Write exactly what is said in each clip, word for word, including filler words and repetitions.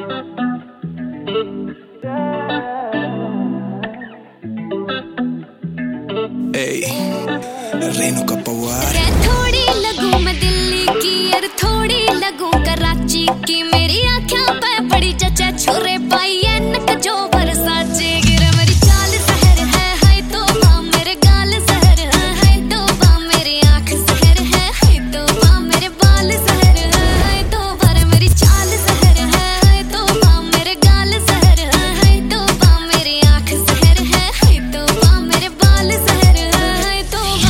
Ey, Reno Capaguar। थोड़ी लगूं मैं दिल्ली की और थोड़ी लगूं कराची की, मेरी आँखों पे बड़ी जचा छोरे पाई है नक जो बरसाचे गिरे। मेरी चाल सहर है हाय तौबा, मेरे गाल सहर है हाय तौबा, मेरी आँख सहर है हाय तौबा, मेरे बाल सहर है हाय तौबा, मेरी चाल सहर है हाय तौबा, मेरे गाल सहर है हाय तौबा, मेरी आँख सहर है हाय तौबा, मेरे बाल सहर है हाय तौबा।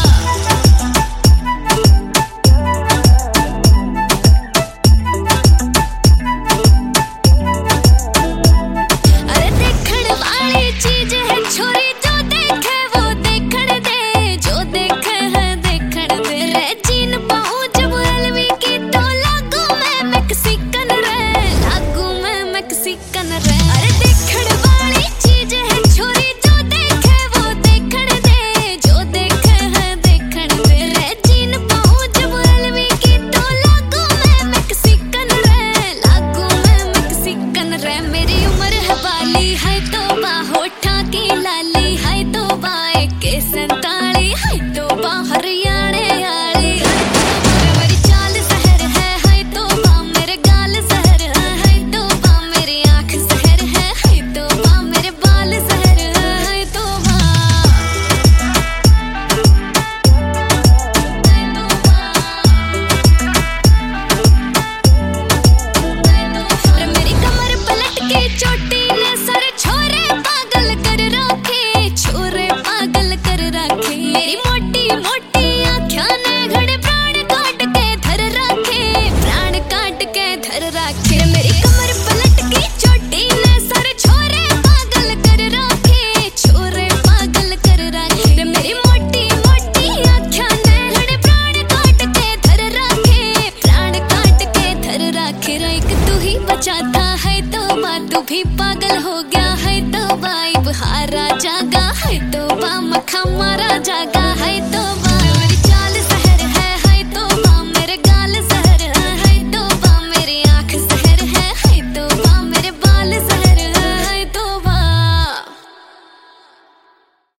बचाता है तौबा, तू भी पागल हो गया है तौबा, इब हारा जागा है तौबा, मखा मारा जागा।